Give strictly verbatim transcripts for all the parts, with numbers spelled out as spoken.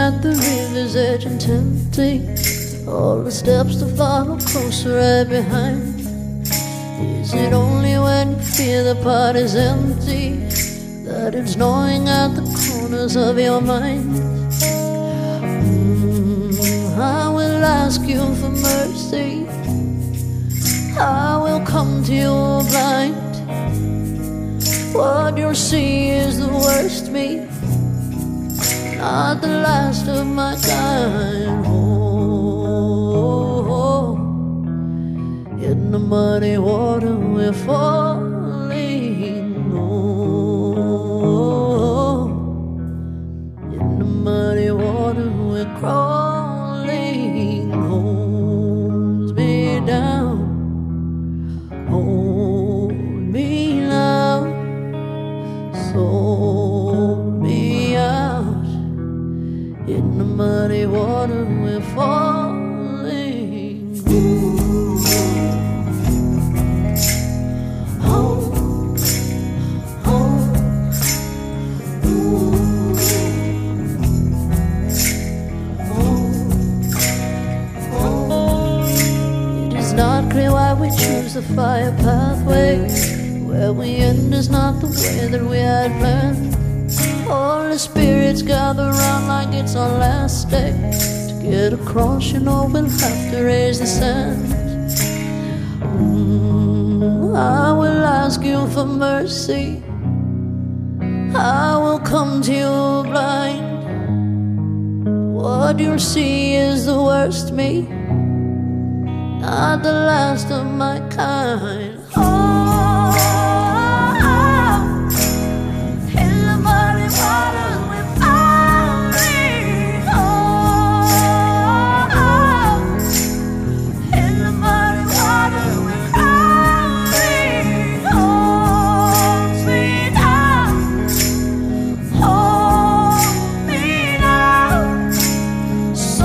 at the river's edge and tempting. All the steps to follow closer right behind. Is it only when you feel the party's empty that it's gnawing at the corners of your mind? Mm, I will ask you for mercy. I will come to you blind. What you'll see is the worst me, not the last of my kind. Oh, oh, oh. In the muddy water we're falling. Oh, in the muddy water we're crawling. Hold me down, hold me now, sold me out. In the muddy water we're falling. Not clear why we choose the fire pathway. Where we end is not the way that we had planned. All the spirits gather round like it's our last day. To get across, you know we'll have to raise the sand. mm, I will ask you for mercy. I will come to you blind. What you'll see is the worst me, not the last of my kind. Oh, oh, in the muddy water we're falling. Oh, oh, in the muddy water we're crawling. Hold me down, hold me now, so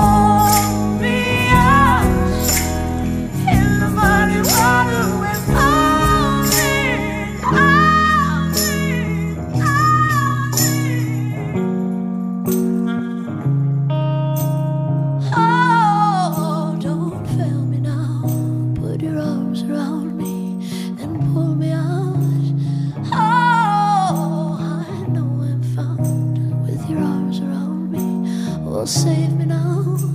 around me and pull me out. Oh, I know I'm found with your arms around me. Oh, save me now.